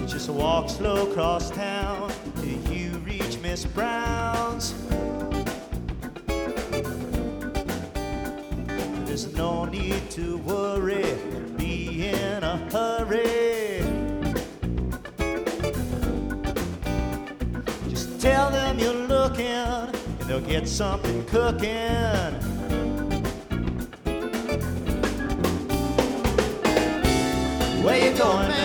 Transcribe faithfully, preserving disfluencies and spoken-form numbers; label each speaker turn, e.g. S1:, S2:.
S1: Just walk slow across town till you reach Miss Brown's. There's no need to worry, be in a hurry. Just tell them you're looking and they'll get something cooking. Where you going, man?